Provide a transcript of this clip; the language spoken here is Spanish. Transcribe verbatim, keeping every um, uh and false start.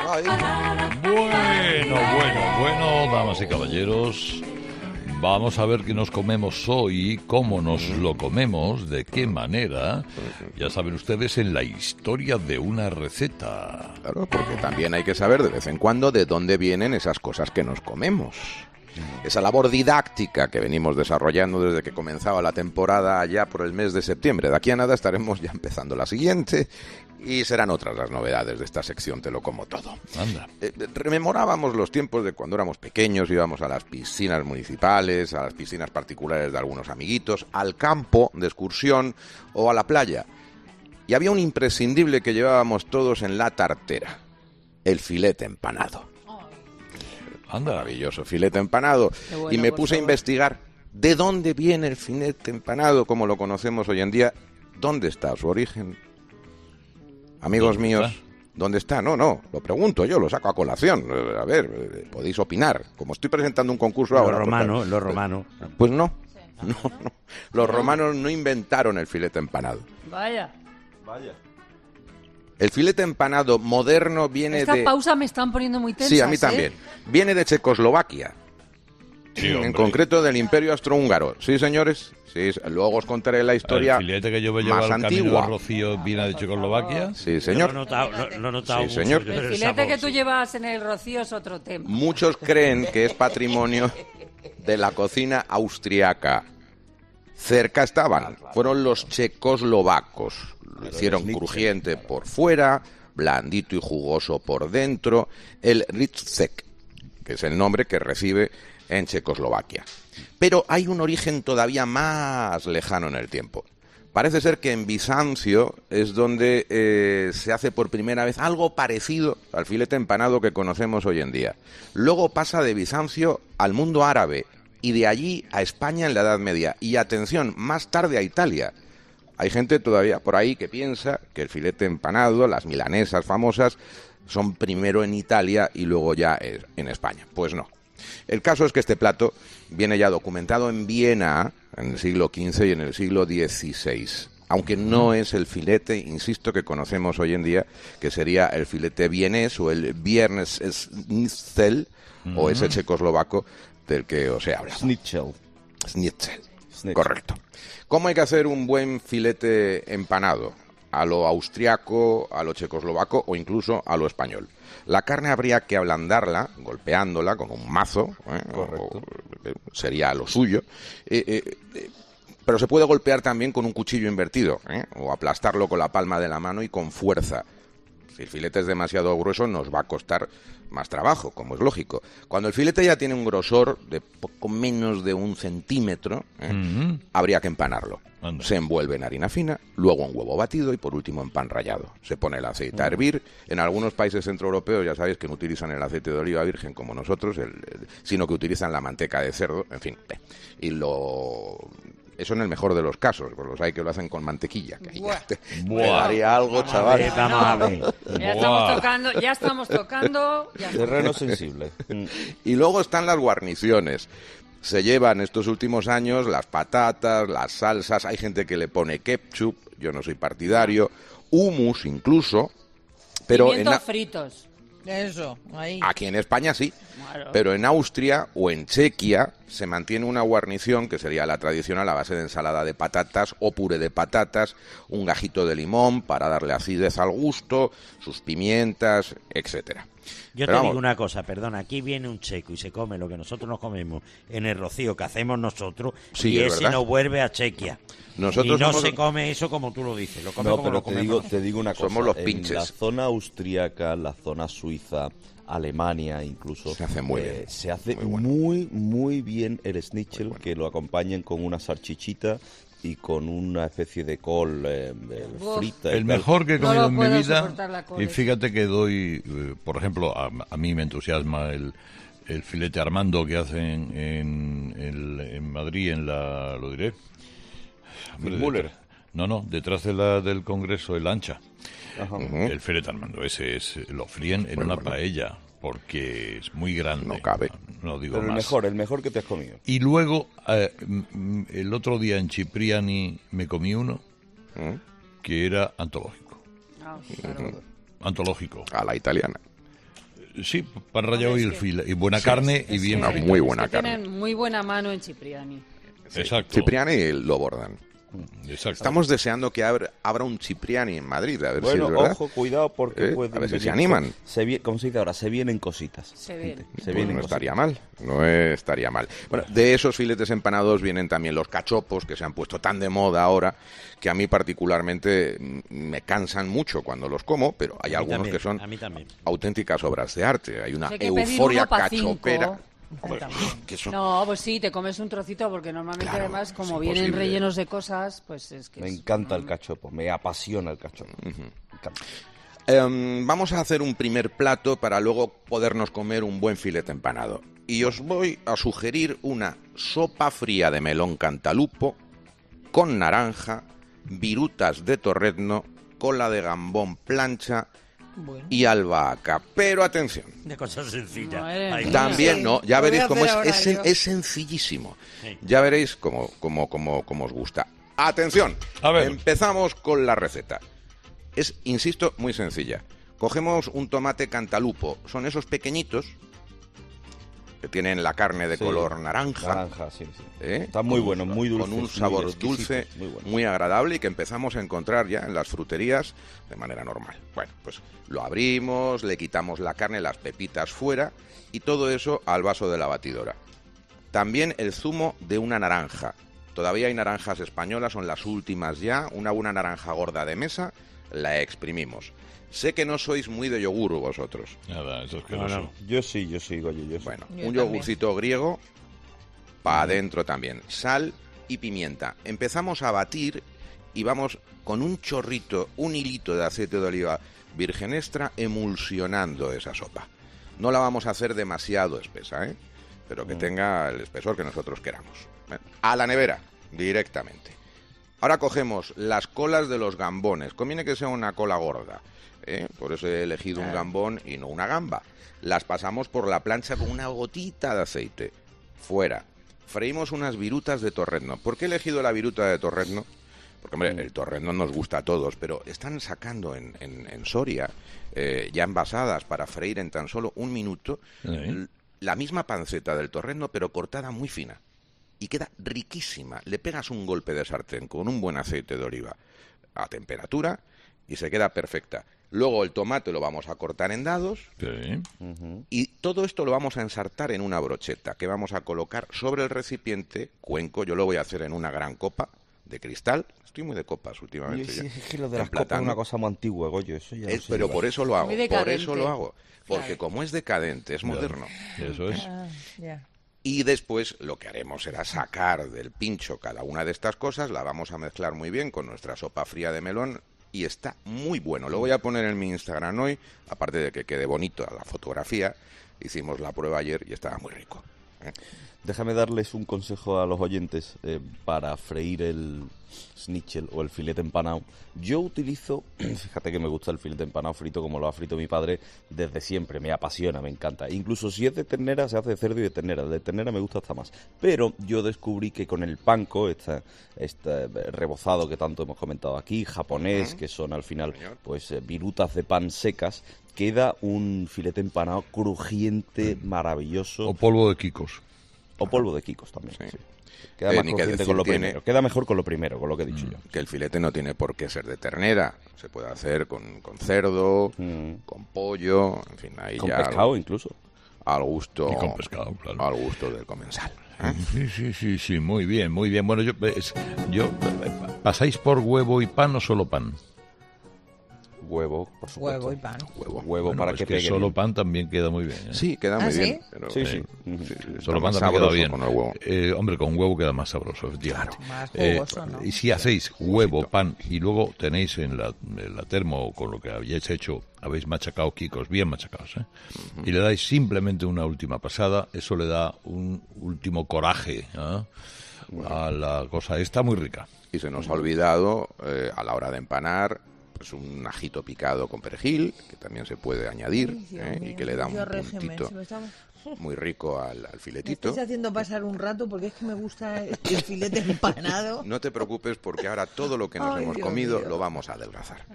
Bueno, bueno, bueno, damas y caballeros, vamos a ver qué nos comemos hoy, cómo nos lo comemos, de qué manera. Ya saben ustedes, en la historia de una receta. Claro, porque también hay que saber de vez en cuando de dónde vienen esas cosas que nos comemos. Esa labor didáctica que venimos desarrollando desde que comenzaba la temporada allá por el mes de septiembre. De aquí a nada estaremos ya empezando la siguiente y serán otras las novedades de esta sección Te lo como todo. Anda. Eh, rememorábamos los tiempos de cuando éramos pequeños, íbamos a las piscinas municipales, a las piscinas particulares de algunos amiguitos, al campo de excursión o a la playa. Y había un imprescindible que llevábamos todos en la tartera, el filete empanado. Anda. Maravilloso filete empanado. Bueno, y me por puse a favor. investigar de dónde viene el filete empanado, como lo conocemos hoy en día. ¿Dónde está su origen? Amigos ¿Dónde míos, está? ¿dónde está? No, no, lo pregunto yo, lo saco a colación. A ver, eh, podéis opinar. Como estoy presentando un concurso Los ahora... pues, romanos, los romanos. Pues no, no, no. Los romanos no inventaron el filete empanado. Vaya. El filete empanado moderno viene Esta de... pausa me están poniendo muy tensas. Sí, a mí ¿eh? también. Viene de Checoslovaquia. Sí, en hombre. concreto del Imperio Austrohúngaro. Sí, señores. Sí, luego os contaré la historia El filete que yo me llevo más al camino antigua. de Rocío viene de Checoslovaquia. Sí, Yo señor. Lo he notado, lo, lo he notado Sí, mucho, señor. pero El el filete sabor, que tú sí. llevas en el Rocío es otro tema. Muchos creen que es patrimonio de la cocina austriaca. Cerca estaban. Fueron los checoslovacos. Lo hicieron crujiente por fuera, blandito y jugoso por dentro. El Ritzek, que es el nombre que recibe en Checoslovaquia. Pero hay un origen todavía más lejano en el tiempo. Parece ser que en Bizancio es donde eh, se hace por primera vez algo parecido al filete empanado que conocemos hoy en día. Luego pasa de Bizancio al mundo árabe y de allí a España en la Edad Media. Y atención, más tarde a Italia. Hay gente todavía por ahí que piensa que el filete empanado, las milanesas famosas, son primero en Italia y luego ya en España. Pues no. El caso es que este plato viene ya documentado en Viena en el siglo quince y en el siglo dieciséis. Aunque no es el filete, insisto, que conocemos hoy en día, que sería el filete vienés o el Viernes Schnitzel, mm. o ese checoslovaco del que os he hablado. Schnitzel. Schnitzel. Schnitzel. Correcto. ¿Cómo hay que hacer un buen filete empanado? A lo austriaco, a lo checoslovaco o incluso a lo español. La carne habría que ablandarla, golpeándola con un mazo, ¿eh? Correcto. O, eh, sería lo suyo, eh, eh, eh, pero se puede golpear también con un cuchillo invertido, ¿eh? O aplastarlo con la palma de la mano y con fuerza. Si el filete es demasiado grueso nos va a costar más trabajo, como es lógico. Cuando el filete ya tiene un grosor de poco menos de un centímetro, ¿eh? Mm-hmm. habría que empanarlo. Anda. Se envuelve en harina fina, luego en huevo batido y por último en pan rallado. Se pone el aceite a hervir. En algunos países centroeuropeos ya sabéis que no utilizan el aceite de oliva virgen como nosotros, el, el, sino que utilizan la manteca de cerdo, en fin. Y lo... Eso en el mejor de los casos, pues los hay que lo hacen con mantequilla. Que ahí Buah. ya te, te Buah. daría algo, chaval. Eh, vamos a ver. Ya Buah. estamos tocando, ya estamos tocando. Ya estamos- Terreno sensible. Mm. Y luego están las guarniciones. Se llevan estos últimos años las patatas, las salsas, hay gente que le pone ketchup, yo no soy partidario, hummus incluso, pero en, Pimientos a- fritos. Eso, ahí. aquí en España sí, Claro. pero en Austria o en Chequia se mantiene una guarnición que sería la tradicional a base de ensalada de patatas o puré de patatas, un gajito de limón para darle acidez al gusto, sus pimientas, etcétera. Yo Pero te vamos. digo una cosa, perdona, aquí viene un checo y se come lo que nosotros nos comemos en el Rocío que hacemos nosotros Sí, y es ese verdad. no vuelve a Chequia. Nosotros y no somos- se come eso como tú lo dices, lo come No, como pero lo te comemos. digo, te digo una cosa. Somos los En pinches. la zona austríaca, la zona suiza, Alemania incluso, Se hace muy eh, bien. se hace Muy bueno. muy, muy bien el schnitzel, que lo acompañen con una salchichita y con una especie de col eh, eh, Uf. frita. y El tal. mejor que he No comido lo en mi puedo vida, soportar la col y esa. fíjate que doy, eh, por ejemplo, a, a mí me entusiasma el, el filete Armando que hacen en, el- en Madrid, en la, lo diré, Hombre, Müller. detrás- no, no, detrás de la, del Congreso, el Ancha, Ajá. el filete Armando, ese es, lo fríen en una paella, porque es muy grande. No cabe. No digo Pero el más. mejor, el mejor que te has comido. Y luego, eh, m- m- el otro día en Cipriani me comí uno ¿Mm? que era antológico. Ah, claro. Antológico. A la italiana. Sí, pan rallado y el file. Y buena Sí, carne y Es bien que- frita. Muy buena es que carne. tienen muy buena mano en Cipriani. Sí. Exacto. Cipriani lo bordan. Exacto. Estamos deseando que abra, abra un Cipriani en Madrid, a ver Bueno, si es verdad. ojo, cuidado, porque ¿Eh? pueden A ver si venir- se animan. Se, vie- como se dice ahora, se vienen cositas. Se vienen. Se Pues vienen no cositas. estaría mal, no estaría mal. Bueno, de esos filetes empanados vienen también los cachopos, que se han puesto tan de moda ahora, que a mí particularmente mm, me cansan mucho cuando los como, pero hay A mí algunos también, que son a mí también. auténticas obras de arte. Hay una Hay que pedir euforia uno pa' cinco. cachopera. Pues, que son- No, pues sí, te comes un trocito porque normalmente Claro, además como es vienen imposible. rellenos de cosas, pues es que Me es- encanta el cachopo, me apasiona el cachopo. Me encanta. Em, vamos a hacer un primer plato para luego podernos comer un buen filete empanado. Y os voy a sugerir una sopa fría de melón cantalupo con naranja, virutas de torrezno, cola de gambón plancha Bueno. y albahaca. Pero atención, De cosas sencillas. Madre Ay, mía. también, Sí, ¿no? Ya lo voy veréis a cómo es, hacer ahora es, sen- yo. es sencillísimo. Sí. Ya veréis cómo, cómo, cómo, cómo os gusta. Atención, A ver. empezamos con la receta. Es, insisto, muy sencilla. Cogemos un tomate cantalupo, son esos pequeñitos que tienen la carne de Sí, color naranja. Naranja, sí, sí. ¿eh? Está muy Con- bueno, muy dulce. Con un muy sabor exquisito, dulce, muy bueno. muy agradable y que empezamos a encontrar ya en las fruterías de manera normal. Bueno, pues lo abrimos, le quitamos la carne, las pepitas fuera y todo eso al vaso de la batidora. También el zumo de una naranja. Todavía hay naranjas españolas, son las últimas ya. Una buena naranja gorda de mesa, la exprimimos. Sé que no sois muy de yogur vosotros. Nada, eso es que No, no, no. Yo sí, yo sí, Goyo, yo sí. Bueno, Yo un también. yogurcito griego para adentro también. Sal y pimienta. Empezamos a batir y vamos con un chorrito, un hilito de aceite de oliva virgen extra emulsionando esa sopa. No la vamos a hacer demasiado espesa, ¿eh? Pero que tenga el espesor que nosotros queramos. Bueno, a la nevera, directamente. Ahora cogemos las colas de los gambones. Conviene que sea una cola gorda, ¿eh? Por eso he elegido un gambón y no una gamba. Las pasamos por la plancha con una gotita de aceite. Fuera. Freímos unas virutas de torrezno. ¿Por qué he elegido la viruta de torrezno? Porque, hombre, el torrezno nos gusta a todos, pero están sacando en, en- en Soria, eh, ya envasadas para freír en tan solo un minuto, Sí. l- la misma panceta del torrezno, pero cortada muy fina. Y queda riquísima. Le pegas un golpe de sartén con un buen aceite de oliva a temperatura y se queda perfecta. Luego el tomate lo vamos a cortar en dados Sí. y todo esto lo vamos a ensartar en una brocheta que vamos a colocar sobre el recipiente, cuenco. Yo lo voy a hacer en una gran copa de cristal. Estoy muy de copas últimamente. Oye, ya. sí, es que lo de las copas es Emplatando. una cosa muy antigua, Goyo. Eso ya no Es- se pero lleva. por eso lo hago, Muy por decadente. eso lo hago. Porque Claro. como es decadente, es moderno. Eso es. Ah, ya. Y después lo que haremos será sacar del pincho cada una de estas cosas, la vamos a mezclar muy bien con nuestra sopa fría de melón y está muy bueno. Lo voy a poner en mi Instagram hoy, aparte de que quede bonito la fotografía. Hicimos la prueba ayer y estaba muy rico. ¿eh? Déjame darles un consejo a los oyentes eh, para freír el schnitzel o el filete empanado. Yo utilizo, fíjate que me gusta el filete empanado frito como lo ha frito mi padre desde siempre, me apasiona, me encanta. Incluso si es de ternera, se hace de cerdo y de ternera. De ternera me gusta hasta más. Pero yo descubrí que con el panko, este, este rebozado que tanto hemos comentado aquí, japonés, que son al final pues eh, virutas de pan secas, queda un filete empanado crujiente, maravilloso. O polvo de Kikos. O polvo de Kikos también. Sí. sí. Queda Eh, más ni que crujiente decir con lo tiene- primero. Queda mejor con lo primero, con lo que he dicho yo. Que el filete no tiene por qué ser de ternera. Se puede hacer con, con cerdo, Mm. con pollo, en fin, ahí Con ya pescado incluso. al gusto, Y con pescado, claro. al gusto del comensal. ¿eh? Sí, sí, sí, sí, muy bien, muy bien. Bueno, yo, es- yo eh, ¿pasáis por huevo y pan o solo pan? Huevo, por supuesto. Huevo y pan. Huevo. Huevo Bueno, para es que, que pegue solo bien. pan también queda muy bien. ¿eh? Sí, queda ¿Ah, muy sí? bien. pero- Sí, sí. sí, Ujú. sí, está Solo pan más también queda sabroso bien. con el huevo. Eh, hombre, con huevo queda más sabroso, efectivamente. Más Eh, jugoso, ¿no? Y si hacéis huevo, pan y luego tenéis en la, en la termo con lo que habéis hecho, habéis machacado Kikos, bien machacados, ¿eh? Y le dais simplemente una última pasada, eso le da un último coraje, ¿ah? A la cosa. Está muy rica. Y se nos ha olvidado, eh, a la hora de empanar, pues un ajito picado con perejil, que también se puede añadir, Ay, Dios ¿eh? y mío, que le da yo un régimen, puntito se me está- muy rico al, al Me filetito. estáis haciendo pasar un rato porque es que me gusta el filete empanado. No te preocupes porque ahora todo lo que nos Ay, hemos Dios comido mío. lo vamos a adelgazar.